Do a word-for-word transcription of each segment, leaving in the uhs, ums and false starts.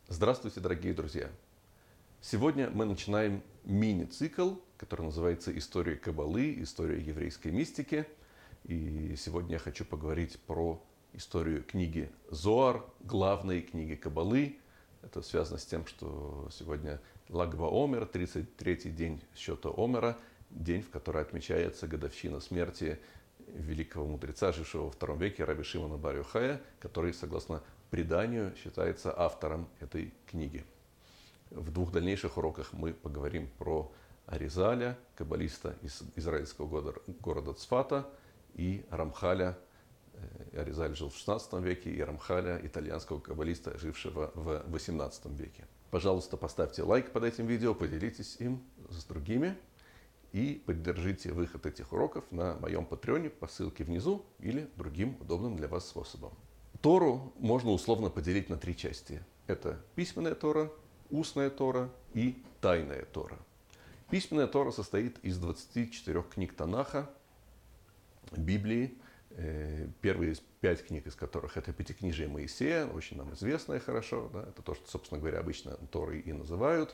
Здравствуйте, дорогие друзья! Сегодня мы начинаем мини-цикл, который называется «История Каббалы. История еврейской мистики». И сегодня я хочу поговорить про историю книги Зоар, главной книги Каббалы. Это связано с тем, что сегодня Lag BaOmer, тридцать третий день счета Омера, день, в который отмечается годовщина смерти великого мудреца, жившего во втором веке, раби Шимона бар Йохая, который, согласно преданию, считается автором этой книги. В двух дальнейших уроках мы поговорим про Аризаля, каббалиста из израильского города, города Цфата, и Рамхаля. Аризаль жил в шестнадцатом веке, и Рамхаля, итальянского каббалиста, жившего в восемнадцатом веке. Пожалуйста, поставьте лайк под этим видео, поделитесь им с другими и поддержите выход этих уроков на моем патреоне по ссылке внизу или другим удобным для вас способом. Тору можно условно поделить на три части. Это письменная Тора, устная Тора и тайная Тора. Письменная Тора состоит из двадцати четырёх книг Танаха, Библии. Первые пять книг из которых это Пятикнижие Моисея, очень нам известное хорошо. Да? Это то, что, собственно говоря, обычно Торой и называют.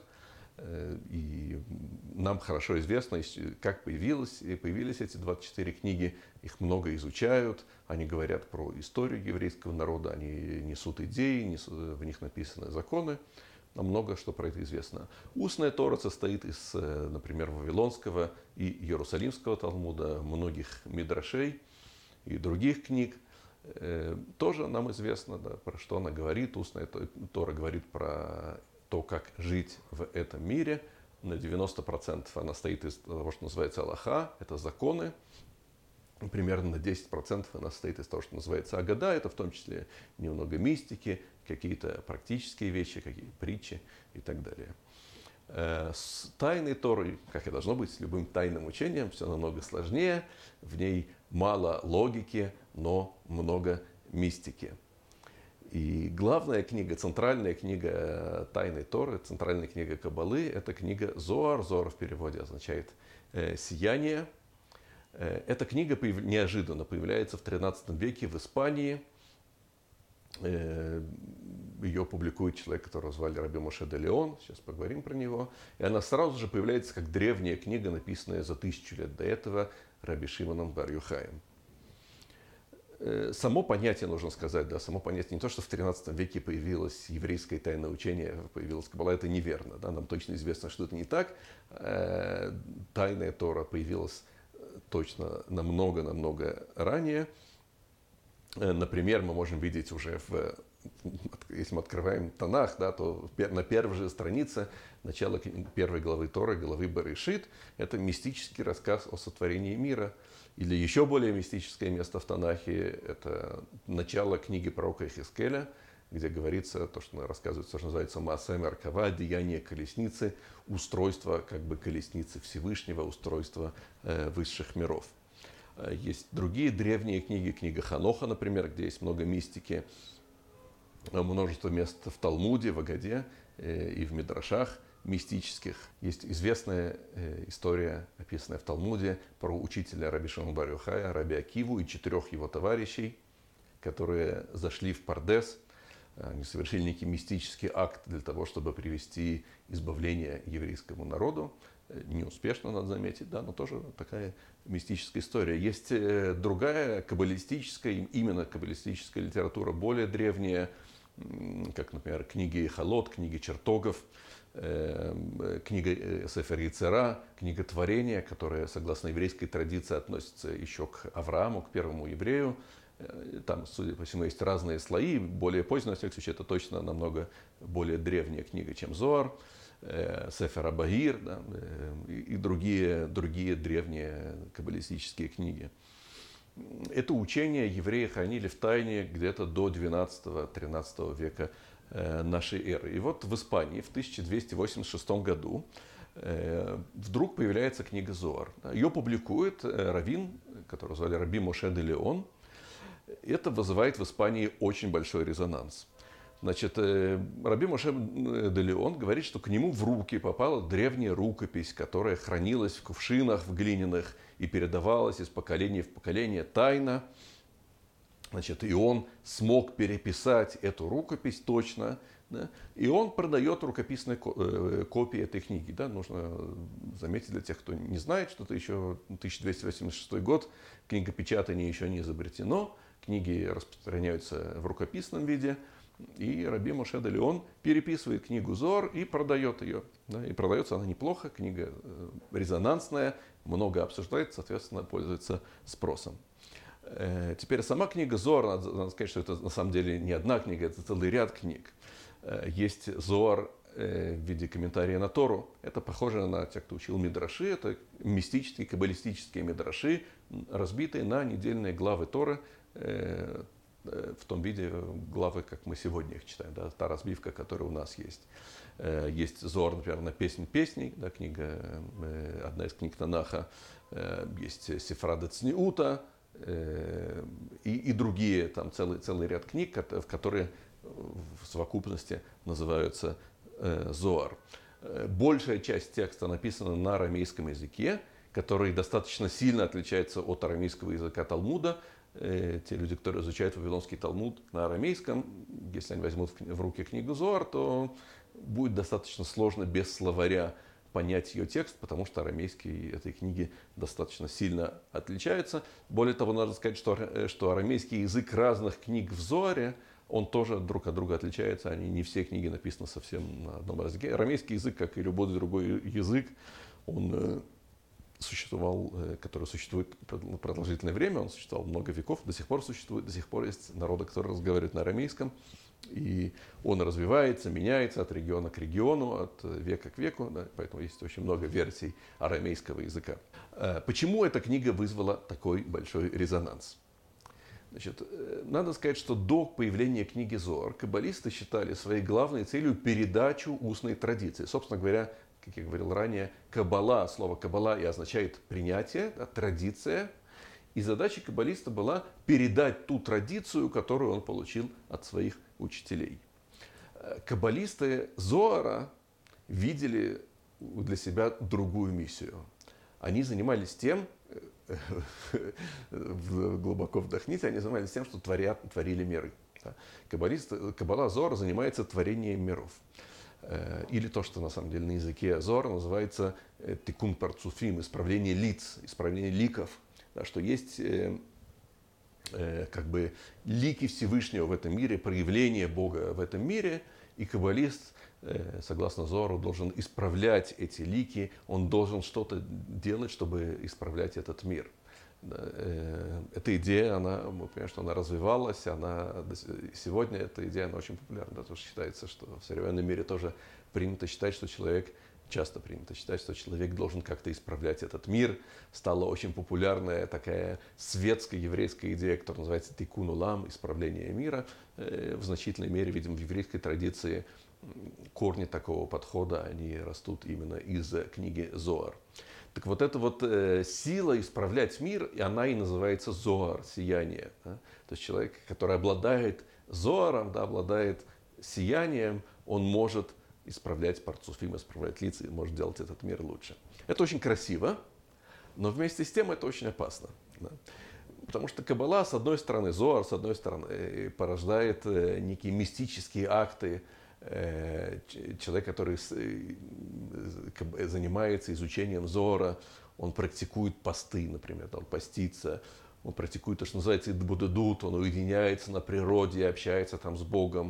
И нам хорошо известно, как появилось, появились эти двадцать четыре книги. Их много изучают, они говорят про историю еврейского народа, они несут идеи, несут, в них написаны законы. Нам много что про это известно. Устная Тора состоит из, например, Вавилонского и Иерусалимского Талмуда, многих мидрашей и других книг. Тоже нам известно, да, про что она говорит. Устная Тора говорит про то, как жить в этом мире. На девяносто процентов она состоит из того, что называется Алаха, это законы. Примерно на десять процентов она состоит из того, что называется Агада, это в том числе немного мистики, какие-то практические вещи, какие-то притчи и так далее. С тайной Торой, как и должно быть с любым тайным учением, все намного сложнее. В ней мало логики, но много мистики. И главная книга, центральная книга тайной Торы, центральная книга Каббалы, это книга Зоар. Зоар в переводе означает э, «сияние». Эта книга появ... неожиданно появляется в тринадцатом веке в Испании. Э, ее публикует человек, которого звали раби Моше де Леон. Сейчас поговорим про него. И она сразу же появляется как древняя книга, написанная за тысячу лет до этого раби Шимоном бар Йохаем. Само понятие, нужно сказать, да, само понятие не то, что в тринадцатом веке появилось еврейское тайное учение, появилась Каббала, это неверно. Да, нам точно известно, что это не так. Тайная Тора появилась точно намного-намного ранее. Например, мы можем видеть уже, в, если мы открываем Танах, да, то на первой же странице начала первой главы Торы, главы Берешит, это мистический рассказ о сотворении мира. Или еще более мистическое место в Танахе – это начало книги пророка Ихескеля, где говорится то, что рассказывается, что называется Маасе Меркава, деяние колесницы, устройство как бы колесницы Всевышнего, устройство э, высших миров. Есть другие древние книги, книга Ханоха, например, где есть много мистики, множество мест в Талмуде, в Агаде э, и в Мидрашах мистических. Есть известная э, история, описанная в Талмуде, про учителя раби Шимона бар Йохая, раби Акиву и четырех его товарищей, которые зашли в Пардес. Они совершили некий мистический акт для того, чтобы привести избавление еврейскому народу. Неуспешно, надо заметить, да, но тоже такая мистическая история. Есть другая каббалистическая, именно каббалистическая литература, более древняя, как, например, книги Халот, книги чертогов, книга Сефер Яцера, книга Творения, которая, согласно еврейской традиции, относится еще к Аврааму, к первому еврею. Там, судя по всему, есть разные слои. Более поздно, во всяком случае, это точно намного более древняя книга, чем Зоар. Сефер Абагир, да, и другие, другие древние каббалистические книги. Это учение евреи хранили в тайне где-то до двенадцатого-тринадцатого века нашей эры. И вот в Испании в тысяча двести восемьдесят шестом году вдруг появляется книга Зоар. Ее публикует раввин, которого звали раби Моше де Леон. Это вызывает в Испании очень большой резонанс. Значит, раби Моше де Леон говорит, что к нему в руки попала древняя рукопись, которая хранилась в кувшинах, в глиняных, и передавалась из поколения в поколение тайно. Значит, и он смог переписать эту рукопись точно Да? И он продает рукописные копии этой книги. Да? Нужно заметить для тех, кто не знает, что это еще тысяча двести восемьдесят шестой год, книгопечатание еще не изобретено, книги распространяются в рукописном виде. И Раби Моше де Леон переписывает книгу Зоар и продает ее. Да? И продается она неплохо, книга резонансная, много обсуждается, соответственно, пользуется спросом. Теперь сама книга Зоар, надо, надо сказать, что это на самом деле не одна книга, это целый ряд книг. Есть Зоар в виде комментария на Тору. Это похоже на тех, кто учил мидраши. Это мистические, каббалистические мидраши, разбитые на недельные главы Торы, в том виде главы, как мы сегодня их читаем. Да, та разбивка, которая у нас есть. Есть Зоар, например, на «Песнь песней», да, книга, одна из книг Танаха. Есть Сефра де Цниута и, и другие, там целый, целый ряд книг, в которые в совокупности называются Зоар. Большая часть текста написана на арамейском языке, который достаточно сильно отличается от арамейского языка Талмуда. Те люди, которые изучают Вавилонский Талмуд на арамейском, если они возьмут в руки книгу Зоар, то будет достаточно сложно без словаря понять ее текст, потому что арамейский этой книги достаточно сильно отличается. Более того, надо сказать, что, что арамейский язык разных книг в Зоаре, он тоже друг от друга отличается. Они не все книги написаны совсем на одном языке. Арамейский язык, как и любой другой язык, он существовал, который существует продолжительное время, он существовал много веков, до сих пор существует, до сих пор есть народы, которые разговаривают на арамейском. И он развивается, меняется от региона к региону, от века к веку, да, поэтому есть очень много версий арамейского языка. Почему эта книга вызвала такой большой резонанс? Значит, надо сказать, что до появления книги Зоар каббалисты считали своей главной целью передачу устной традиции. Собственно говоря, как я говорил ранее, каббала, слово каббала и означает принятие, да, традиция. И задача каббалиста была передать ту традицию, которую он получил от своих учителей. Каббалисты Зоара видели для себя другую миссию. Они занимались тем, глубоко вдохните, они занимались тем, что творят, творили миры. Каббалисты, каббала Зоара занимается творением миров. Или то, что на самом деле на языке Зоара называется тикун парцуфим, исправление лиц, исправление ликов. Да, что есть э, э, как бы лики Всевышнего в этом мире, проявление Бога в этом мире, и каббалист, э, согласно Зоару, должен исправлять эти лики, он должен что-то делать, чтобы исправлять этот мир. Да, э, эта идея, она, мы понимаем, что она развивалась, она, сегодня эта идея она очень популярна, да, потому что считается, что в современном мире тоже принято считать, что человек Часто принято считать, что человек должен как-то исправлять этот мир. Стала очень популярная такая светская еврейская идея, которая называется тикун улам, исправление мира. В значительной мере, видимо, в еврейской традиции корни такого подхода, они растут именно из книги Зоар. Так вот эта вот сила исправлять мир, и она и называется Зоар, сияние. Да? То есть человек, который обладает Зоаром, да, обладает сиянием, он может исправлять парцуфим, исправлять лица и может делать этот мир лучше. Это очень красиво, но вместе с тем это очень опасно. Да? Потому что каббала, с одной стороны, Зоар, с одной стороны, порождает некие мистические акты. Человек, который занимается изучением Зоара, он практикует посты, например, он постится, он практикует то, что называется идбудедут, он уединяется на природе, общается там с Богом.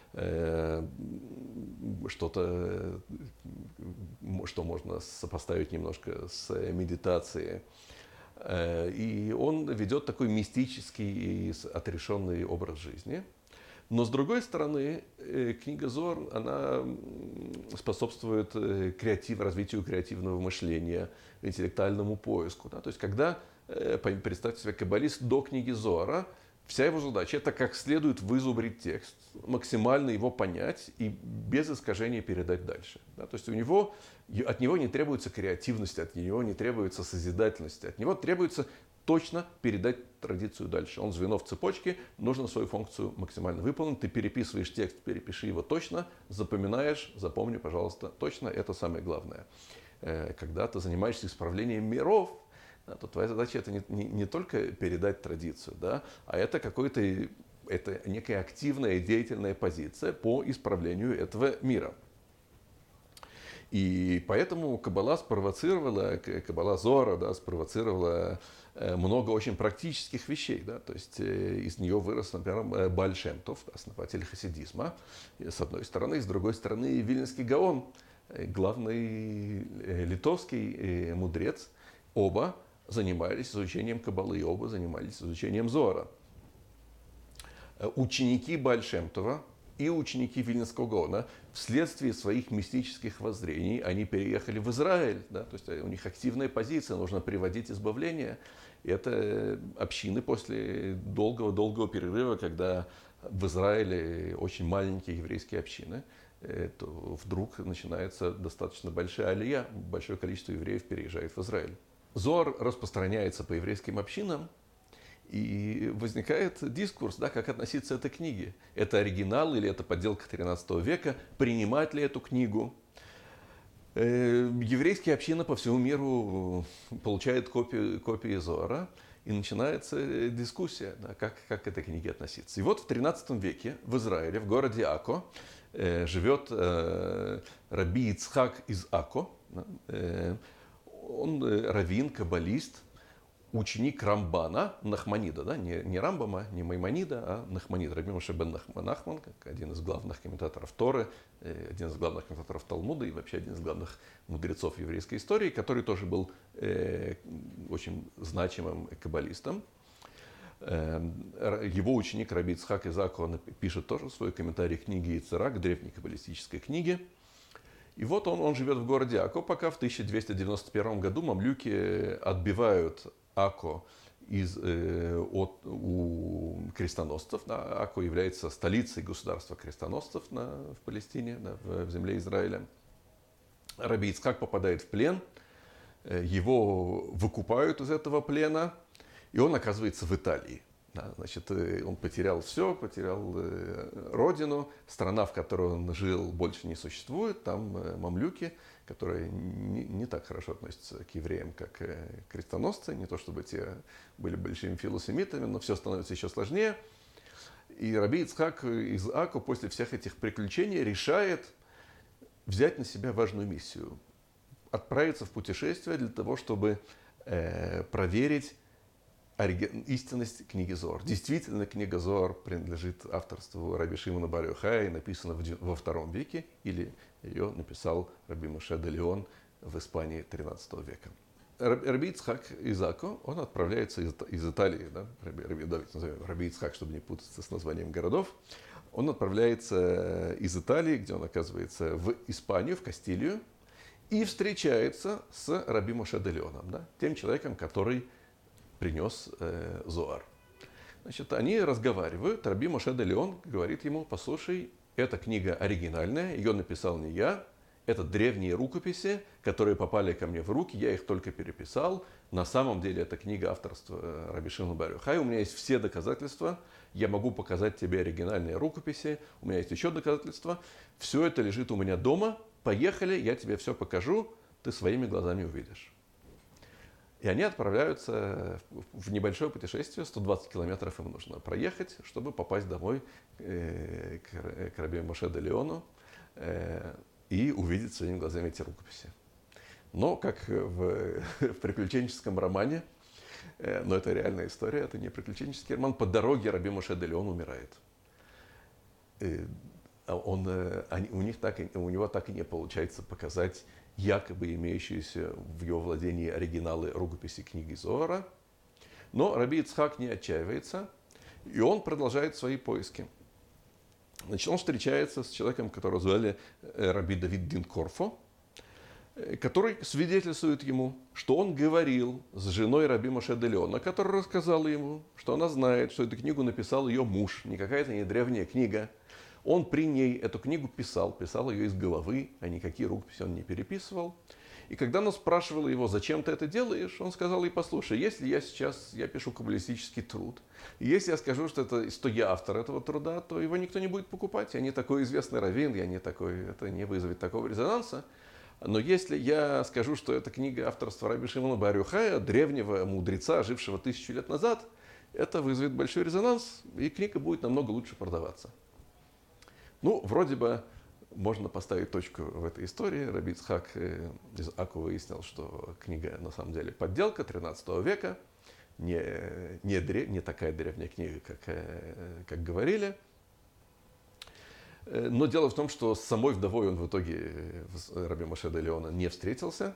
Что-то, что можно сопоставить немножко с медитацией. И он ведет такой мистический и отрешенный образ жизни. Но с другой стороны, книга Зоар, она способствует креатив, развитию креативного мышления, интеллектуальному поиску. Да? То есть, когда, представьте себе, каббалист до книги Зоара, вся его задача – это как следует вызубрить текст, максимально его понять и без искажения передать дальше. Да? То есть у него, от него не требуется креативности, от него не требуется созидательности, от него требуется точно передать традицию дальше. Он звено в цепочке, нужно свою функцию максимально выполнить. Ты переписываешь текст, перепиши его точно, запоминаешь, запомни, пожалуйста, точно, это самое главное. Когда ты занимаешься исправлением миров, да, то твоя задача это не, не, не только передать традицию, да, а это какой-то Это некая активная деятельная позиция по исправлению этого мира. И поэтому Каббала спровоцировала, Каббала Зоара, да, спровоцировала много очень практических вещей. Да, то есть из нее вырос, например, Бааль Шем Тов, основатель хасидизма, с одной стороны, и с другой стороны Вильнинский Гаон, главный литовский мудрец. Оба занимались изучением Каббалы, и оба занимались изучением Зоара. Ученики Бааль Шем Това и ученики Вильнинского Гаона вследствие своих мистических воззрений они переехали в Израиль. Да, то есть у них активная позиция, нужно приводить избавление. И это общины после долгого-долгого перерыва, когда в Израиле очень маленькие еврейские общины, то вдруг начинается достаточно большая алия, большое количество евреев переезжает в Израиль. Зоар распространяется по еврейским общинам, и возникает дискурс, да, как относиться к этой книге. Это оригинал или это подделка тринадцатого века? Принимать ли эту книгу? Еврейские общины по всему миру получают копии, копии Зоара, и начинается дискуссия, да, как, как к этой книге относиться. И вот в тринадцатом веке в Израиле, в городе Ако, э, живет э, раби Ицхак из Ако. Да, э, он э, раввин, каббалист, ученик Рамбана, Нахманида, да, не, не Рамбама, не Маймонида, а Нахманида, раби Моше бен Нахман, как один из главных комментаторов Торы, один из главных комментаторов Талмуда и вообще один из главных мудрецов еврейской истории, который тоже был э, очень значимым каббалистом. Э, его ученик раби Ицхак из Ако пишет тоже свой комментарий к книге Ицера, к древней каббалистической книге. И вот он, он живет в городе Ако, пока в тысяча двести девяносто первом году мамлюки отбивают Ако из, э, от, у крестоносцев. Да, Ако является столицей государства крестоносцев на, в Палестине, да, в, в земле Израиля. Раби Ицхак попадает в плен, его выкупают из этого плена, и он оказывается в Италии. Да, значит, он потерял все, потерял э, родину, страна, в которой он жил, больше не существует, там э, мамлюки, которые не, не так хорошо относятся к евреям, как э, крестоносцы, не то чтобы те были большими филосемитами, но все становится еще сложнее. И раби Ицхак из Ако после всех этих приключений решает взять на себя важную миссию, отправиться в путешествие для того, чтобы э, проверить истинность книги Зоар. Действительно, книга Зоар принадлежит авторству раби Шимона бар Йохая и написана во втором веке, или ее написал раби Моше де Леон в Испании тринадцатого века. Раби Ицхак из Ако, он отправляется из, из Италии, да, раби, раби, давайте назовем раби Ицхак, чтобы не путаться с названием городов, он отправляется из Италии, где он оказывается, в Испанию, в Кастилию, и встречается с раби Моше де Леоном, да, тем человеком, который принес э, Зоар. Значит, они разговаривают. Раби Моше де Леон говорит ему: послушай, эта книга оригинальная, ее написал не я, это древние рукописи, которые попали ко мне в руки, я их только переписал. На самом деле это книга авторства раби Шимона бар Йохая. У меня есть все доказательства, я могу показать тебе оригинальные рукописи, у меня есть еще доказательства. Все это лежит у меня дома, поехали, я тебе все покажу, ты своими глазами увидишь. И они отправляются в небольшое путешествие, сто двадцать километров им нужно проехать, чтобы попасть домой к раби Моше де Леону и увидеть своими глазами эти рукописи. Но, как в, в приключенческом романе, но это реальная история, это не приключенческий роман, по дороге раби Моше де Леон умирает. Он, они, у, них так, у него так и не получается показать якобы имеющиеся в его владении оригиналы рукописи книги Зоара. Но раби Ицхак не отчаивается, и он продолжает свои поиски. Значит, он встречается с человеком, которого звали раби Давид Дин Корфо, который свидетельствует ему, что он говорил с женой раби Моше де Леона, которая рассказала ему, что она знает, что эту книгу написал ее муж, не какая-то не древняя книга. Он при ней эту книгу писал, писал ее из головы, а никакие рукописи он не переписывал. И когда она спрашивала его: зачем ты это делаешь, он сказал ей: послушай, если я сейчас я пишу каббалистический труд, и если я скажу, что, это, что я автор этого труда, то его никто не будет покупать. Я не такой известный раввин, я не такой, это не вызовет такого резонанса. Но если я скажу, что это книга авторства раби Шимона бар Йохая, древнего мудреца, жившего тысячу лет назад, это вызовет большой резонанс, и книга будет намного лучше продаваться. Ну, вроде бы можно поставить точку в этой истории. Раби Ицхак из Аку выяснил, что книга на самом деле подделка тринадцатого века, не, не, дре, не такая древняя книга, как, как говорили. Но дело в том, что с самой вдовой он в итоге, Раби Моше де Леона, не встретился.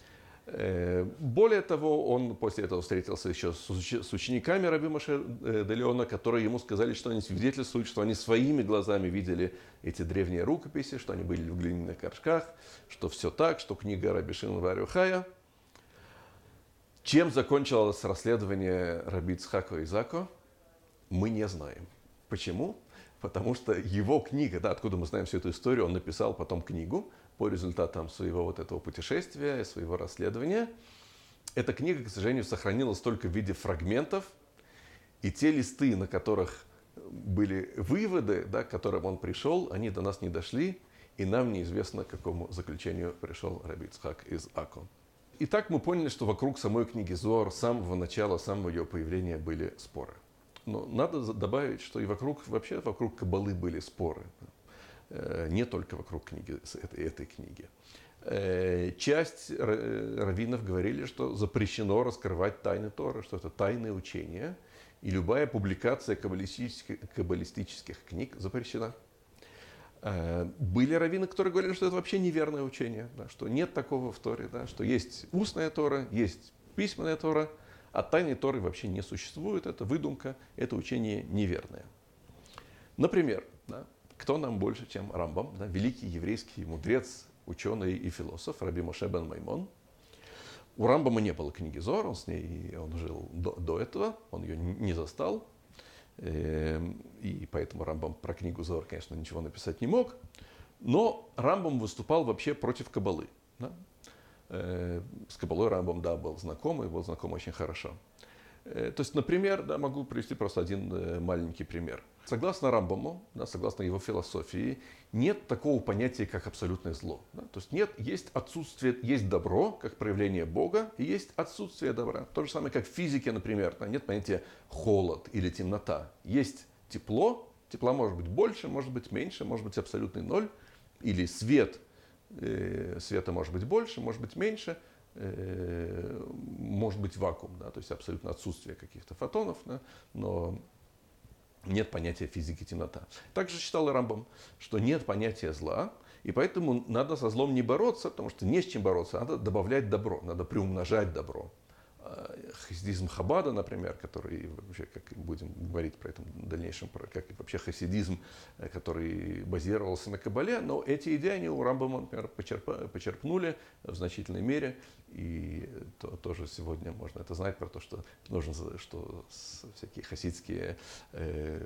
Более того, он после этого встретился еще с учениками Раби Моше де Леона, которые ему сказали, что они свидетельствуют, что они своими глазами видели эти древние рукописи, что они были в глиняных горшках, что все так, что книга Раби Шимон бар Йохая. Чем закончилось расследование Раби Ицхака из Ако, мы не знаем. Почему? Потому что его книга, да, откуда мы знаем всю эту историю, он написал потом книгу по результатам своего вот этого путешествия, своего расследования. Эта книга, к сожалению, сохранилась только в виде фрагментов. И те листы, на которых были выводы, да, к которым он пришел, они до нас не дошли. И нам неизвестно, к какому заключению пришел Раби Ицхак из Ако. Итак, мы поняли, что вокруг самой книги Зоар с самого начала, с самого ее появления были споры. Но надо добавить, что и вокруг, вообще вокруг Каббалы были споры. Не только вокруг книги, этой, этой книги. Часть раввинов говорили, что запрещено раскрывать тайны Торы, что это тайное учение, и любая публикация каббалистических, каббалистических книг запрещена. Были раввины, которые говорили, что это вообще неверное учение, да, что нет такого в Торе, да, что есть устная Тора, есть письменная Тора, а тайной Торы вообще не существует, это выдумка, это учение неверное. Например, да, кто нам больше, чем Рамбам, да, великий еврейский мудрец, ученый и философ Раби Моше бен Маймон. У Рамбама не было книги Зоар, он с ней он жил до, до этого, он ее не застал. И поэтому Рамбам про книгу Зоар, конечно, ничего написать не мог. Но Рамбам выступал вообще против Каббалы. Да? С Каббалой Рамбам, да, был знаком, и был знаком очень хорошо. То есть, например, да, могу привести просто один маленький пример. Согласно Рамбаму, да, согласно его философии, нет такого понятия, как абсолютное зло. Да? То есть нет, есть отсутствие, есть добро, как проявление Бога, и есть отсутствие добра. То же самое, как в физике, например, да, нет понятия холод или темнота. Есть тепло, тепла может быть больше, может быть меньше, может быть абсолютный ноль, или свет, э, света может быть больше, может быть меньше, э, может быть вакуум, да, то есть абсолютно отсутствие каких-то фотонов, да, но нет понятия физики темнота. Также считал и Рамбам, что нет понятия зла, и поэтому надо со злом не бороться, потому что не с чем бороться, надо добавлять добро, надо приумножать добро. Хасидизм Хаббада, например, который, вообще, как будем говорить про это в дальнейшем, как вообще хасидизм, который базировался на Каббале, но эти идеи они у Рамбама, например, почерпнули в значительной мере, и то, тоже сегодня можно это знать, про то, что нужно, что всякие хасидские э,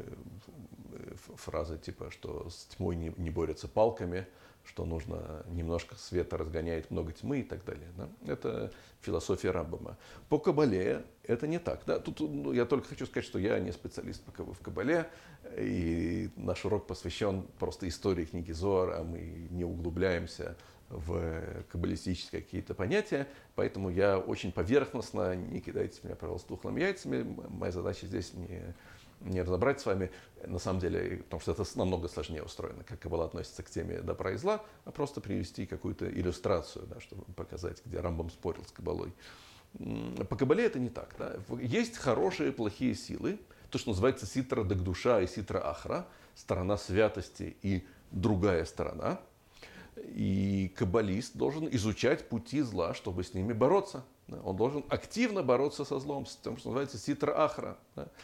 фразы, типа, что с тьмой не, не борются палками, что нужно немножко света разгоняет много тьмы и так далее. Да? Это философия Рамбама. По Каббале это не так. Да? Тут ну, я только хочу сказать, что я не специалист в Каббале, и наш урок посвящен просто истории книги Зоар, а мы не углубляемся в каббалистические какие-то понятия, поэтому я очень поверхностно, не кидайте меня, пожалуйста, тухлыми яйцами. Моя задача здесь не... не разобрать с вами, на самом деле, потому что это намного сложнее устроено, как Каббала относится к теме добра и зла, а просто привести какую-то иллюстрацию, да, чтобы показать, где Рамбам спорил с Каббалой. По Каббале это не так. Да. Есть хорошие и плохие силы, то, что называется ситра дагдуша и ситра ахра, сторона святости и другая сторона. И каббалист должен изучать пути зла, чтобы с ними бороться. Он должен активно бороться со злом, с тем, что называется ситра ахра.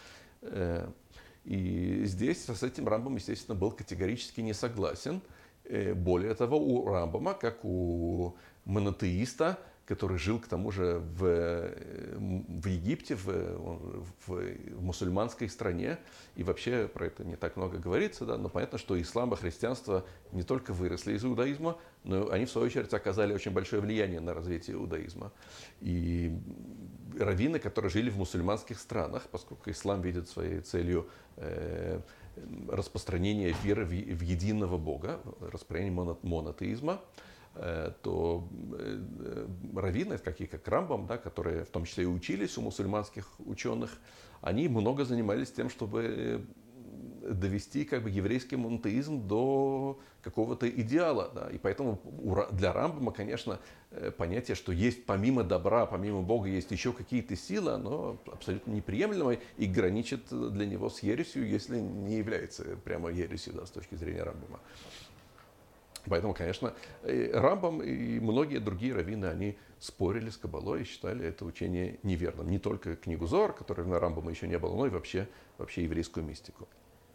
И здесь с этим Рамбам, естественно, был категорически не согласен. Более того, у Рамбама, как у монотеиста, который жил к тому же в, в Египте, в, в, в мусульманской стране, и вообще про это не так много говорится, да, но понятно, что ислам и христианство не только выросли из иудаизма, но они, в свою очередь, оказали очень большое влияние на развитие иудаизма. И раввины, которые жили в мусульманских странах, поскольку ислам видит своей целью э, распространение веры в, в единого Бога, распространение монотеизма, то раввины, такие как Рамбам, да, которые в том числе и учились у мусульманских ученых, они много занимались тем, чтобы довести как бы еврейский монотеизм до какого-то идеала. Да. И поэтому для Рамбама, конечно, понятие, что есть помимо добра, помимо Бога, есть еще какие-то силы, оно абсолютно неприемлемо и граничит для него с ересью, если не является прямо ересью, да, с точки зрения Рамбама. Поэтому, конечно, Рамбам и многие другие раввины, они спорили с Кабалой и считали это учение неверным. Не только книгу Зоар, которой на Рамбама еще не было, но и вообще, вообще еврейскую мистику.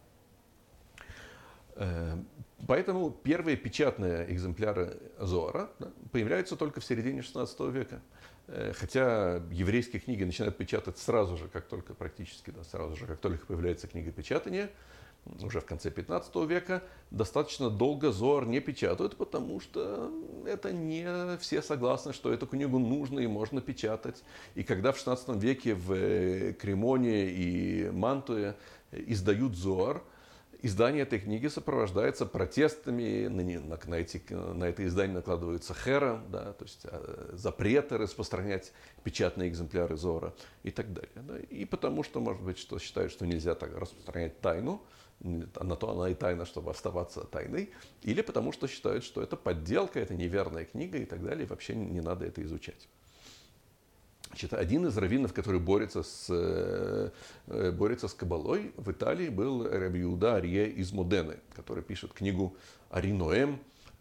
Поэтому первые печатные экземпляры Зоара, да, появляются только в середине шестнадцатого века. Хотя еврейские книги начинают печатать сразу же, как только практически, да, сразу же, как только появляется книга печатания, уже в конце пятнадцатого века, достаточно долго Зоар не печатают, потому что это не все согласны, что эту книгу нужно и можно печатать. И когда в шестнадцатом веке в Кремоне и Мантуе издают Зоар, издание этой книги сопровождается протестами, на, на, на, эти, на это издание накладываются хера, да, то есть запреты распространять печатные экземпляры Зоара и так далее. Да. И потому что, может быть, что считают, что нельзя так распространять тайну, на то она и тайна, чтобы оставаться тайной, или потому что считают, что это подделка, это неверная книга и так далее, и вообще не надо это изучать. Значит, один из раввинов, который борется с, борется с Кабалой в Италии, был Раби Иуда Арье из Модены, который пишет книгу Ари Ноэм,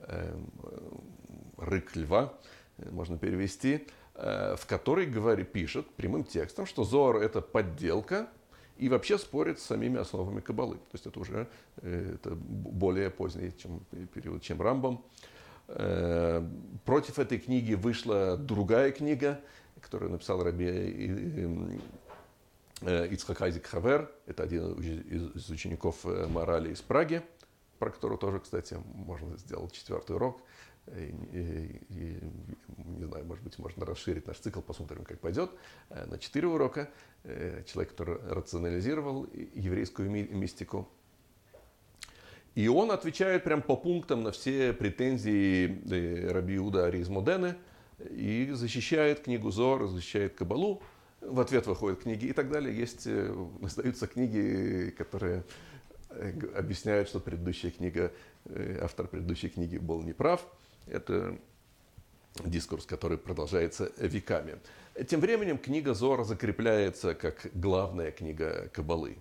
«Рык льва», можно перевести, в которой говорит, пишет прямым текстом, что Зоар – это подделка, и вообще спорит с самими основами Кабалы. То есть это уже это более поздний чем, период, чем Рамбам. Против этой книги вышла другая книга, которую написал Раби Ицхак Айзек Хавер. Это один из учеников морали из Праги, про которого тоже, кстати, можно сделать четвертый урок. И, и, и, не знаю, может быть, можно расширить наш цикл, посмотрим, как пойдет. На четыре урока. Человек, который рационализировал еврейскую мистику. И он отвечает прям по пунктам на все претензии Раби Иуда Арье из Модены и защищает книгу Зоар, защищает Кабалу. В ответ выходят книги и так далее. Есть, остаются книги, которые объясняют, что предыдущая книга, автор предыдущей книги был неправ. Это дискурс, который продолжается веками. Тем временем книга Зоар закрепляется как главная книга Кабалы.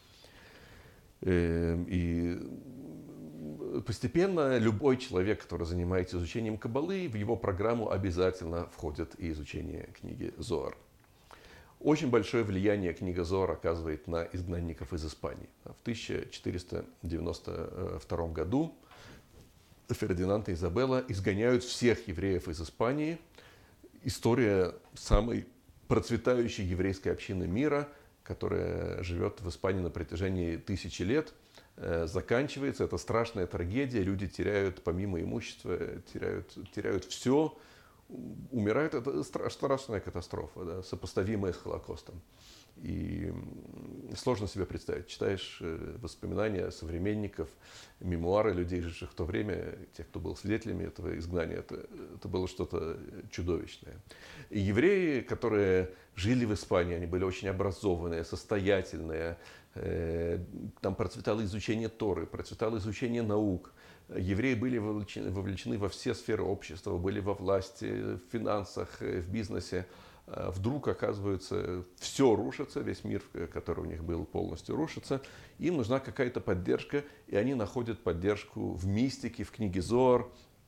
И постепенно любой человек, который занимается изучением Кабалы, в его программу обязательно входит и изучение книги Зоар. Очень большое влияние книга Зоар оказывает на изгнанников из Испании. В тысяча четыреста девяносто втором году Фердинанд и Изабелла изгоняют всех евреев из Испании. История самой процветающей еврейской общины мира, которая живет в Испании на протяжении тысячи лет, заканчивается. Это страшная трагедия. Люди теряют помимо имущества, теряют, теряют все. Умирают. Это страшная катастрофа, да, сопоставимая с Холокостом. И сложно себе представить. Читаешь воспоминания современников, мемуары людей, живших в то время, тех, кто был свидетелями этого изгнания. Это, это было что-то чудовищное. И евреи, которые жили в Испании, они были очень образованные, состоятельные. Там процветало изучение Торы, процветало изучение наук. Евреи были вовлечены, вовлечены во все сферы общества, были во власти, в финансах, в бизнесе. Вдруг, оказывается, все рушится, весь мир, который у них был, полностью рушится. Им нужна какая-то поддержка, и они находят поддержку в мистике, в книге Зоар,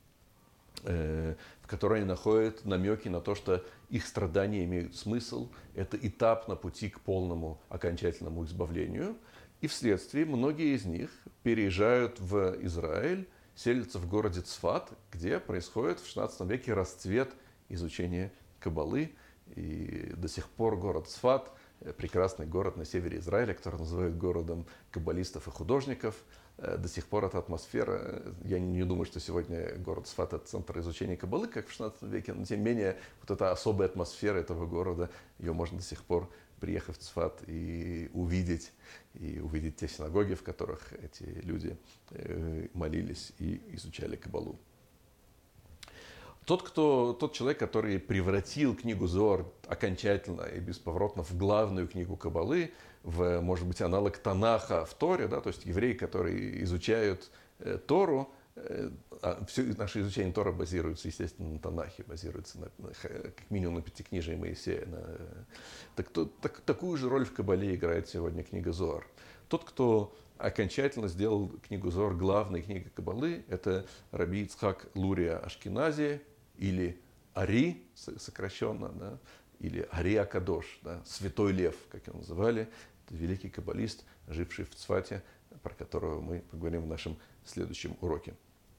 в которой они находят намеки на то, что их страдания имеют смысл. Это этап на пути к полному окончательному избавлению. И вследствие многие из них переезжают в Израиль, селятся в городе Цфат, где происходит в шестнадцатом веке расцвет изучения Кабалы. И до сих пор город Цфат, прекрасный город на севере Израиля, который называют городом каббалистов и художников, до сих пор эта атмосфера, я не думаю, что сегодня город Цфат – это центр изучения Кабалы, как в шестнадцатом веке, но тем не менее вот эта особая атмосфера этого города, ее можно до сих пор, приехав в Цфат, и увидеть, и увидеть те синагоги, в которых эти люди молились и изучали Кабалу. Тот, кто, тот человек, который превратил книгу Зоар окончательно и бесповоротно в главную книгу Каббалы, в, может быть, аналог Танаха в Торе, да, то есть евреи, которые изучают э, Тору, э, а все наше изучение Тора базируется, естественно, на Танахе, базируется на, на, как минимум на Пятикнижии Моисея. На, так, то, так, такую же роль в Каббале играет сегодня книга Зоар. Тот, кто окончательно сделал книгу Зоар главной книгой Каббалы, это раби Ицхак Лурия Ашкенази, или Ари, сокращенно, да, или Ари Акадош, да, Святой Лев, как его называли. Это великий каббалист, живший в Цфате, про которого мы поговорим в нашем следующем уроке.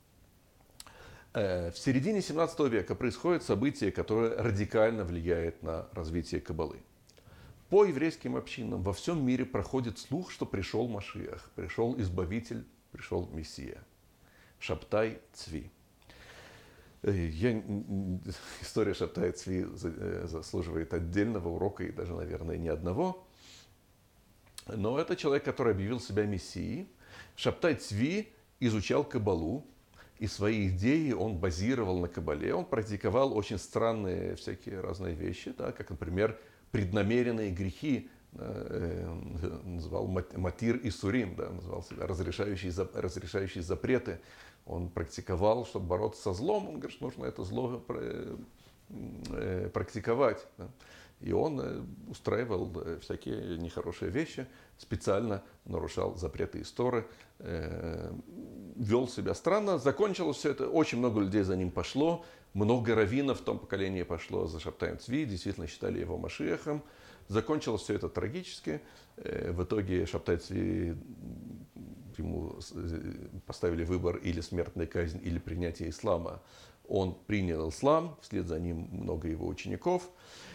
В середине семнадцатого века происходит событие, которое радикально влияет на развитие Каббалы. По еврейским общинам во всем мире проходит слух, что пришел Машиах, пришел Избавитель, пришел Мессия. Шабтай Цви. Я, история Шабтай Цви заслуживает отдельного урока и даже, наверное, не одного. Но это человек, который объявил себя Мессией. Шабтай Цви изучал Каббалу, и свои идеи он базировал на Каббале. Он практиковал очень странные всякие разные вещи, да, как, например, преднамеренные грехи, э, называл матир и сурим, да, называл себя разрешающие, разрешающие запреты. Он практиковал, чтобы бороться со злом. Он говорит, что нужно это зло практиковать. И он устраивал всякие нехорошие вещи, специально нарушал запреты из Торы, вел себя странно. Закончилось все это, очень много людей за ним пошло, много раввинов в том поколении пошло за Шабтаем Цви, действительно считали его Машиахом. Закончилось все это трагически. В итоге Шабтай Цви, ему поставили выбор или смертная казнь, или принятие ислама. Он принял ислам, вслед за ним много его учеников.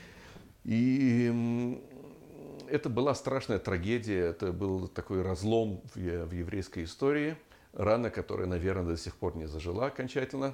И это была страшная трагедия, это был такой разлом в еврейской истории, рана, которая, наверное, до сих пор не зажила окончательно.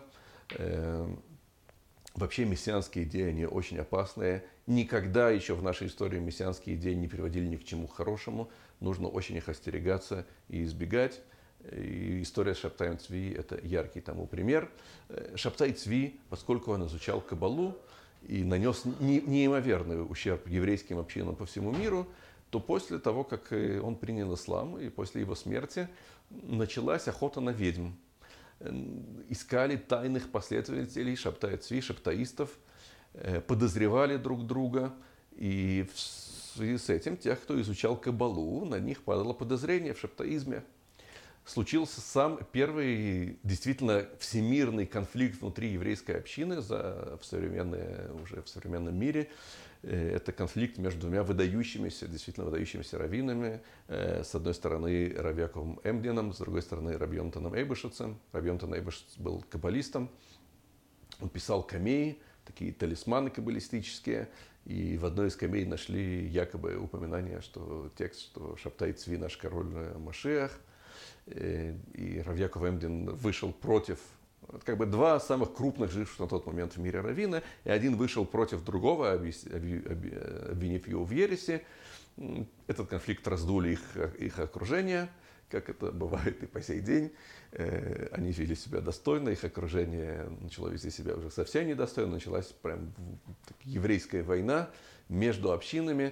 Вообще мессианские идеи, они очень опасные. Никогда еще в нашей истории мессианские идеи не приводили ни к чему хорошему. Нужно очень их остерегаться и избегать. И история с Шабтаем Цви – это яркий тому пример. Шабтай Цви, поскольку он изучал Каббалу и нанес неимоверный ущерб еврейским общинам по всему миру, то после того, как он принял ислам и после его смерти, началась охота на ведьм. Искали тайных последователей Шабтая Цви, шабтаистов, подозревали друг друга. И в связи с этим тех, кто изучал Каббалу, на них падало подозрение в шабтаизме. Случился сам первый действительно всемирный конфликт внутри еврейской общины за, в, современное, уже в современном мире. Это конфликт между двумя выдающимися, действительно выдающимися раввинами. С одной стороны Рав Яаковом Эмдином, с другой стороны Раби Йонатаном Эйбешицем. Раби Йонатан Эйбешиц был каббалистом. Он писал камеи, такие талисманы каббалистические. И в одной из камей нашли якобы упоминание, что текст, что Шабтай Цви наш король Машиах. И Рав Яаков Эмдин вышел против, как бы два самых крупных живших на тот момент в мире раввина, и один вышел против другого, обвинив его в ереси. Этот конфликт раздули их, их окружение, как это бывает и по сей день. Они вели себя достойно, их окружение начало вести себя уже совсем недостойно. Началась прям еврейская война между общинами.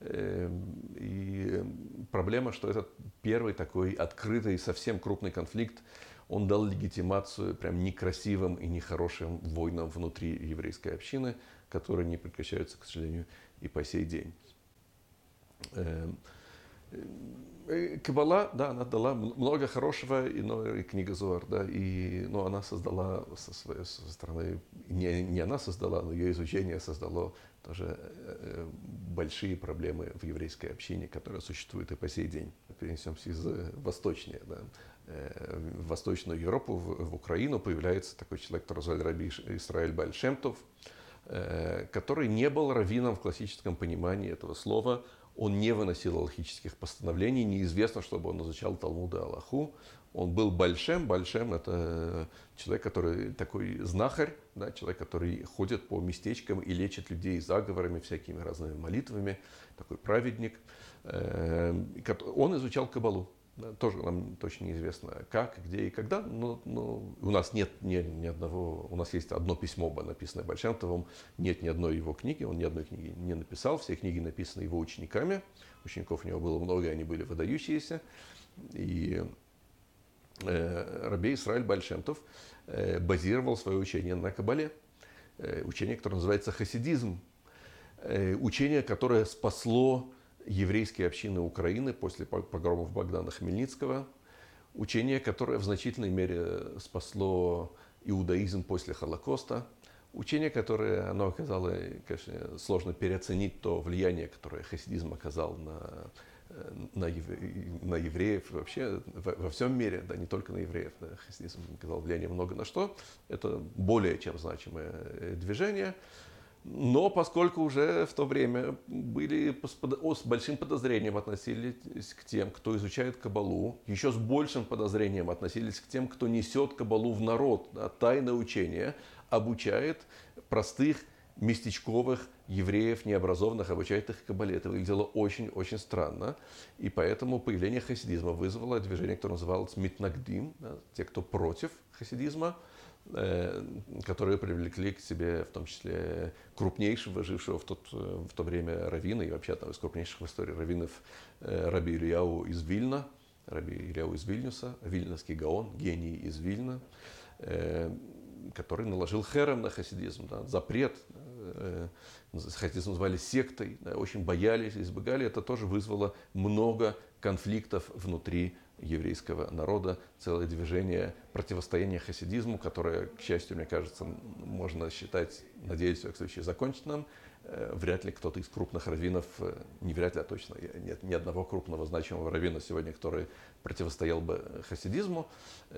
И проблема, что этот первый такой открытый, совсем крупный конфликт, он дал легитимацию прям некрасивым и нехорошим войнам внутри еврейской общины, которые не прекращаются, к сожалению, и по сей день. Каббала, да, она дала много хорошего, и, но, и книга Зоар, да, и, но она создала со своей со стороны, не, не она создала, но ее изучение создало тоже э, большие проблемы в еврейской общине, которая существует и по сей день. Перенесемся из восточнее, да. э, в Восточную Европу, в, в Украину появляется такой человек, который звали раби Исраэль Бааль Шем Тов, э, который не был раввином в классическом понимании этого слова. Он не выносил аллахических постановлений, неизвестно, чтобы он изучал Талмуд и Аллаху. Он был Бааль Шем. Бааль Шем – это человек, который такой знахарь, да, человек, который ходит по местечкам и лечит людей заговорами, всякими разными молитвами, такой праведник. Он изучал Каббалу. Да, тоже нам точно неизвестно, как, где и когда, но, но у нас нет ни, ни одного, у нас есть одно письмо, написанное Баль Шем Товом, нет ни одной его книги, он ни одной книги не написал, все книги написаны его учениками, учеников у него было много, они были выдающиеся, и э, Раби Исраэль Баль Шем Тов э, базировал свое учение на Кабале, э, учение, которое называется хасидизм, э, учение, которое спасло еврейские общины Украины после погромов Богдана Хмельницкого, учение, которое в значительной мере спасло иудаизм после Холокоста, учение, которое, оно оказало, конечно, сложно переоценить то влияние, которое хасидизм оказал на, на, евре, на евреев, вообще во, во всем мире, да, не только на евреев, да, хасидизм оказал влияние много на что, это более чем значимое движение. Но поскольку уже в то время были с большим подозрением относились к тем, кто изучает Кабалу, еще с большим подозрением относились к тем, кто несет Кабалу в народ, да, тайное учение, обучает простых местечковых евреев, необразованных, обучает их Кабале. Это выглядело очень-очень странно. И поэтому появление хасидизма вызвало движение, которое называлось Митнагдим, да, те, кто против хасидизма, которые привлекли к себе в том числе крупнейшего, жившего в, тот, в то время раввина и вообще одного из крупнейших в истории раввинов Раби Ильяу из Вильна, Раби Ильяу из Вильнюса, вильнюсский гаон, гений из Вильна, который наложил херем на хасидизм, да, запрет. Хасидизм называли сектой, да, очень боялись, избегали. Это тоже вызвало много конфликтов внутри еврейского народа, целое движение противостояния хасидизму, которое, к счастью, мне кажется, можно считать, надеюсь, в случае законченным. Вряд ли кто-то из крупных раввинов, не вряд ли, а точно, нет ни одного крупного значимого раввина сегодня, который противостоял бы хасидизму.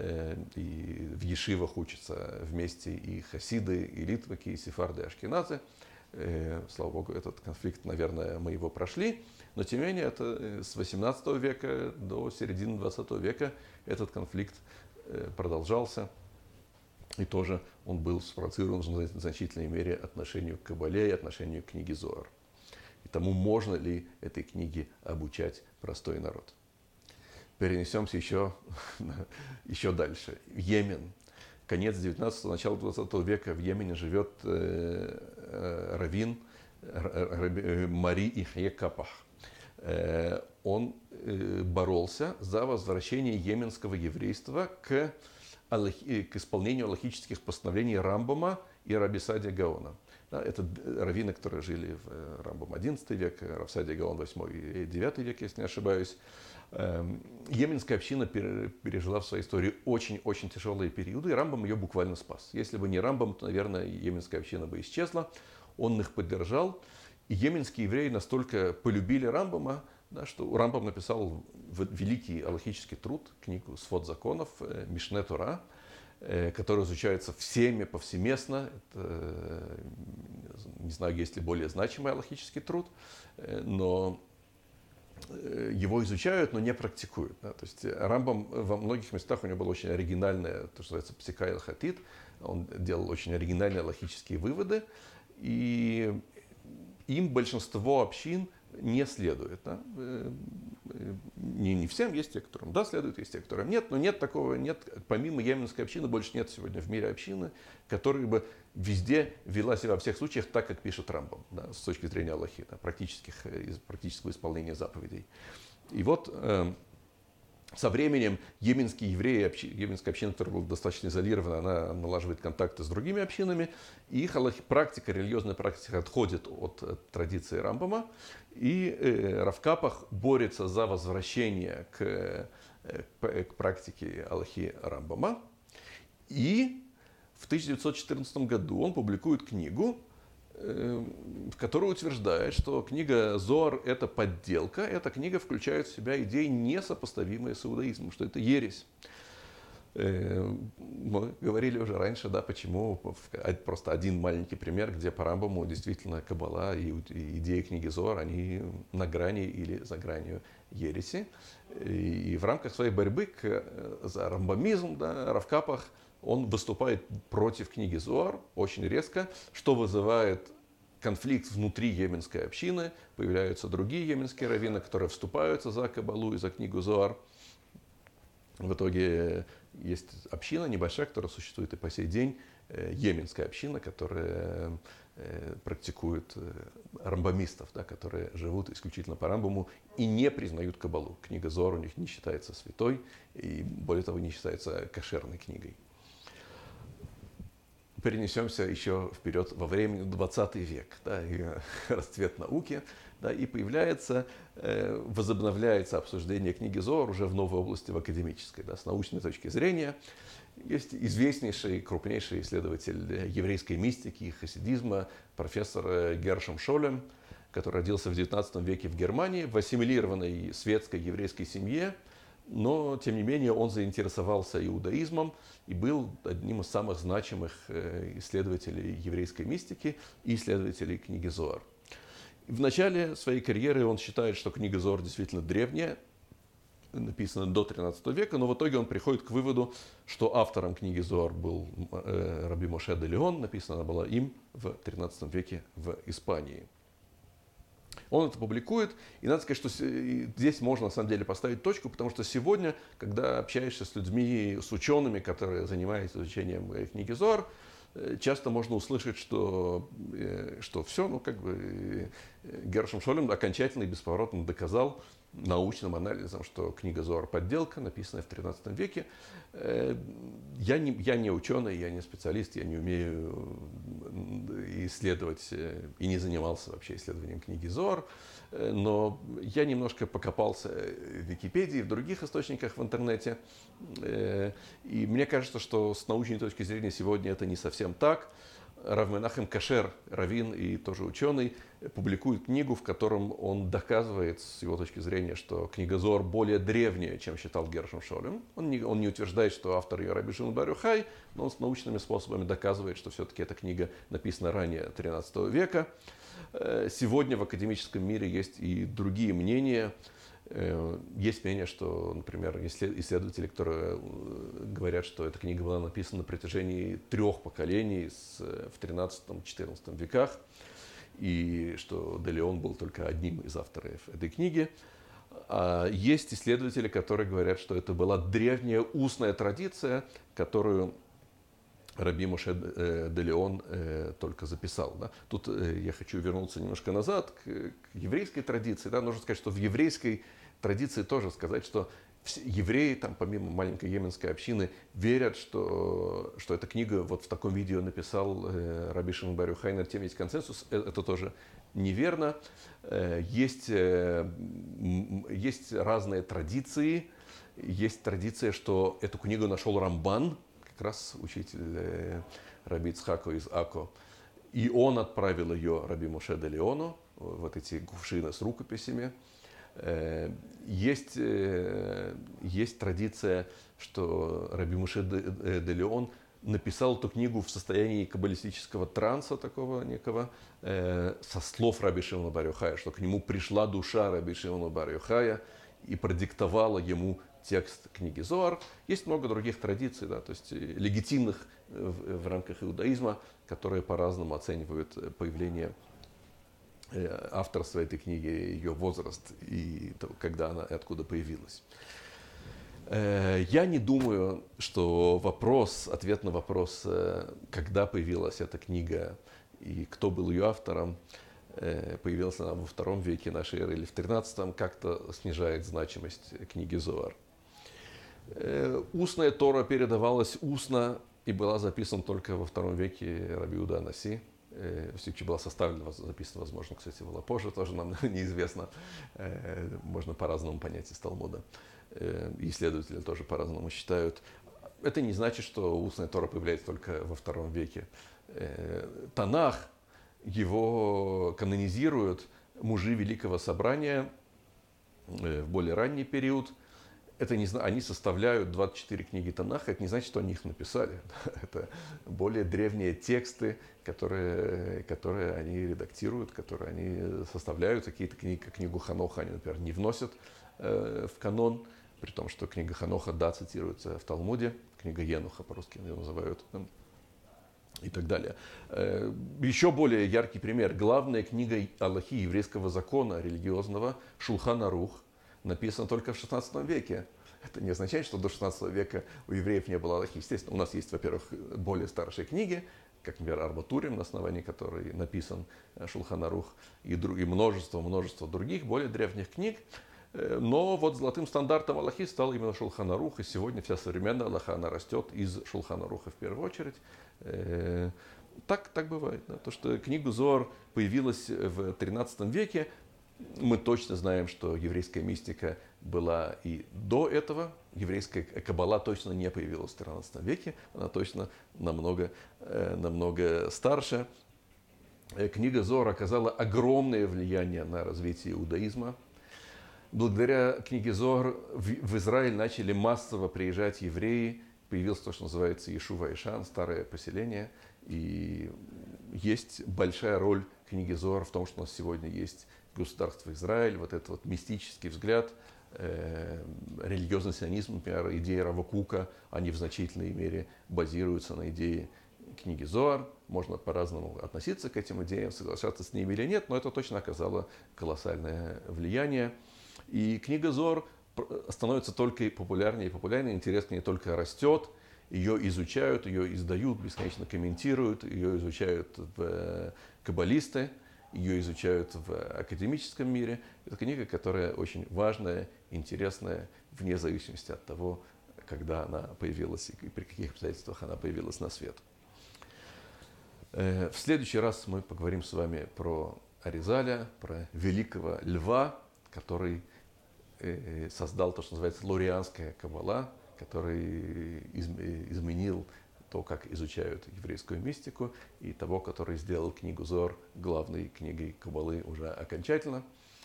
И в ешивах учатся вместе и хасиды, и литваки, и сефарды, и ашкеназы. Слава Богу, этот конфликт, наверное, мы его прошли. Но, тем не менее, это с восемнадцатого века до середины двадцатого века этот конфликт продолжался. И тоже он был спровоцирован в значительной мере отношению к Кабале и отношению к книге Зоар. И тому, можно ли этой книге обучать простой народ. Перенесемся еще, еще дальше. Йемен. Конец девятнадцатого, начало двадцатого века. В Йемене живет э, э, раввин э, Мари Ихье Капах. Э, он э, боролся за возвращение йеменского еврейства к, к исполнению аллахических постановлений Рамбама и Раби Садия Гаона. Да, это раввины, которые жили в Рамбам одиннадцатый век, Рав Садия Гаон восьмой и девятый век, если не ошибаюсь. Йеменская община пережила в своей истории очень-очень тяжелые периоды, и Рамбам ее буквально спас. Если бы не Рамбам, то, наверное, йеменская община бы исчезла. Он их поддержал. И йеменские евреи настолько полюбили Рамбама, да, что Рамбам написал великий аллахический труд, книгу «Свод законов», Мишне Тора, который изучается всеми повсеместно. Это, не знаю, есть ли более значимый аллахический труд, но его изучают, но не практикуют. Да. То есть Рамбам во многих местах, у него было очень оригинальное, то, что называется псика эль-хатит. Он делал очень оригинальные логические выводы, и им большинство общин не следует. Да. Не, не всем, есть те, которым да, следует, есть те, которым нет, но нет такого, нет, помимо йеменской общины, больше нет сегодня в мире общины, которая бы везде вела себя во всех случаях так, как пишет Рамбам, да, с точки зрения Аллахи, да, практических, из практического исполнения заповедей. И вот э, со временем йеменские евреи, общи, йеменская община, которая была достаточно изолирована, она налаживает контакты с другими общинами, и их аллахи, практика, религиозная практика отходит от, от традиции Рамбама, и э, Рав Капах борется за возвращение к, э, к практике аллахи Рамбама, и в тысяча девятьсот четырнадцатом году он публикует книгу, в которой утверждает, что книга Зоар – это подделка. Эта книга включает в себя идеи, несопоставимые с иудаизмом, что это ересь. Мы говорили уже раньше, да, почему. Просто один маленький пример, где по Рамбаму действительно Каббала и идеи книги Зоар, они на грани или за гранью ереси. И в рамках своей борьбы за рамбамизм, да, Рав Капах, он выступает против книги Зоар очень резко, что вызывает конфликт внутри йеменской общины. Появляются другие йеменские раввины, которые вступаются за Каббалу и за книгу Зоар. В итоге есть община небольшая, которая существует и по сей день, йеменская община, которая практикует рамбамистов, да, которые живут исключительно по рамбаму и не признают кабалу. Книга Зоар у них не считается святой и, более того, не считается кошерной книгой. Перенесемся еще вперед во времени, двадцатый век, да, и расцвет науки, да, и появляется, э, возобновляется обсуждение книги Зоар уже в новой области, в академической, да, с научной точки зрения. Есть известнейший, крупнейший исследователь еврейской мистики и хасидизма, профессор Гершом Шолем, который родился в девятнадцатом веке в Германии, в ассимилированной светской еврейской семье, но, тем не менее, он заинтересовался иудаизмом и был одним из самых значимых исследователей еврейской мистики и исследователей книги Зоар. В начале своей карьеры он считает, что книга Зоар действительно древняя, написана до тринадцатого века, но в итоге он приходит к выводу, что автором книги Зоар был Раби Моше де Леон, написана она была им в тринадцатом веке в Испании. Он это публикует, и надо сказать, что здесь можно на самом деле поставить точку, потому что сегодня, когда общаешься с людьми, с учеными, которые занимаются изучением книги Зоар, часто можно услышать, что, что все, ну как бы Гершом Шолем окончательно и бесповоротно доказал научным анализом, что книга Зоар подделка, написанная в тринадцатом веке. Я не, я не ученый, я не специалист, я не умею исследовать и не занимался вообще исследованием книги Зоар, но я немножко покопался в Википедии, в других источниках в интернете, и мне кажется, что с научной точки зрения сегодня это не совсем так. Рав Менахем Кашер, раввин и тоже ученый, публикует книгу, в котором он доказывает, с его точки зрения, что книга Зоар более древняя, чем считал Гершом Шолем. Он не, он не утверждает, что автор ее Раби Шимон бар Йохай, но он с научными способами доказывает, что все-таки эта книга написана ранее тринадцатого века. Сегодня в академическом мире есть и другие мнения. Есть мнение, что, например, исследователи, которые говорят, что эта книга была написана на протяжении трех поколений в тринадцатом-четырнадцатом веках, и что де Леон был только одним из авторов этой книги. А есть исследователи, которые говорят, что это была древняя устная традиция, которую Раби Моше де Леон только записал. Да. Тут я хочу вернуться немножко назад к, к еврейской традиции. Да. Нужно сказать, что в еврейской традиции тоже сказать, что евреи, там, помимо маленькой йеменской общины, верят, что, что эта книга вот в таком виде написал Раби Шимон бар Йохай, над тем есть консенсус. Это тоже неверно. Есть, есть разные традиции. Есть традиция, что эту книгу нашел Рамбан, как раз учитель Раби Ицхака из Ако. И он отправил ее Раби Моше де Леону, вот эти кувшины с рукописями. Есть, есть традиция, что Раби Моше де Леон написал эту книгу в состоянии каббалистического транса такого некого, со слов Раби Шимона бар Йохая, что к нему пришла душа Раби Шимона бар Йохая и продиктовала ему текст книги Зоар. Есть много других традиций, да, то есть легитимных в, в рамках иудаизма, которые по-разному оценивают появление авторства этой книги, ее возраст и то, когда она и откуда появилась. Я не думаю, что вопрос, ответ на вопрос, когда появилась эта книга и кто был ее автором, появилась она во втором веке нашей эры или в тринадцатом, как-то снижает значимость книги Зоар. Устная Тора передавалась устно и была записана только во втором веке Раби Иуда Анаси. Все была составлена, записана, возможно, кстати, была позже, тоже нам неизвестно. Можно по-разному понять из Талмуда. Исследователи тоже по-разному считают. Это не значит, что устная Тора появляется только во втором веке. Танах, его канонизируют мужи Великого Собрания в более ранний период. Это не, они составляют двадцать четыре книги Танаха, это не значит, что они их написали. Это более древние тексты, которые, которые они редактируют, которые они составляют. Какие-то книги, как книгу Ханоха, они, например, не вносят э, в канон, при том, что книга Ханоха, да, цитируется в Талмуде, книга Енуха по-русски ее называют, и так далее. Э, еще более яркий пример. Главная книга Аллахи, еврейского закона религиозного, Шулхан Арух, написано только в шестнадцатом веке. Это не означает, что до шестнадцатого века у евреев не было Аллахи. Естественно, у нас есть, во-первых, более старшие книги, как, например, Арбатурим, на основании которой написан Шулхан Арух, и, друг, и множество, множество других, более древних книг. Но вот золотым стандартом Аллахи стал именно Шулхан Арух, и сегодня вся современная Аллаха, она растет из Шулхан Аруха в первую очередь. Так, так бывает. Да? То, что книга Зоар появилась в тринадцатом веке, мы точно знаем, что еврейская мистика была и до этого. Еврейская каббала точно не появилась в тринадцатом веке, она точно намного, намного старше. Книга Зоар оказала огромное влияние на развитие иудаизма. Благодаря книге Зоар в Израиль начали массово приезжать евреи. Появилось то, что называется Ешув Айшан, старое поселение. И есть большая роль книги Зоар в том, что у нас сегодня есть государство Израиль, вот этот вот мистический взгляд, э, религиозный сионизм, например, идеи Рава Кука, они в значительной мере базируются на идее книги Зоар. Можно по-разному относиться к этим идеям, соглашаться с ними или нет, но это точно оказало колоссальное влияние. И книга Зоар становится только популярнее и популярнее, интерес к ней только растет. Ее изучают, ее издают, бесконечно комментируют, ее изучают в каббалисты, ее изучают в академическом мире. Это книга, которая очень важная, интересная, вне зависимости от того, когда она появилась и при каких обстоятельствах она появилась на свет. В следующий раз мы поговорим с вами про Аризаля, про великого льва, который создал то, что называется лорианская каббала, который изменил то, как изучают еврейскую мистику, и того, который сделал книгу Зоар главной книгой каббалы уже окончательно.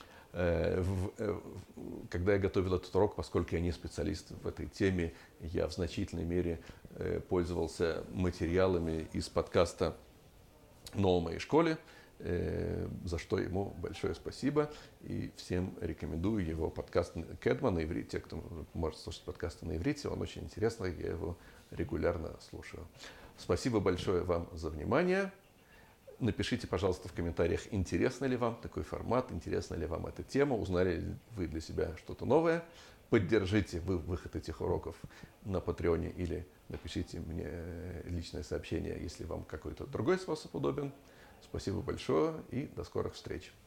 Когда я готовил этот урок, поскольку я не специалист в этой теме, я в значительной мере пользовался материалами из подкаста «Но в моей школе», за что ему большое спасибо. И всем рекомендую его подкаст Кедма на иврите. Те, кто может слушать подкасты на иврите, он очень интересный, я его регулярно слушаю. Спасибо большое вам за внимание. Напишите, пожалуйста, в комментариях, интересно ли вам такой формат, интересна ли вам эта тема, узнали ли вы для себя что-то новое. Поддержите вы выход этих уроков на Патреоне или напишите мне личное сообщение, если вам какой-то другой способ удобен. Спасибо большое и до скорых встреч.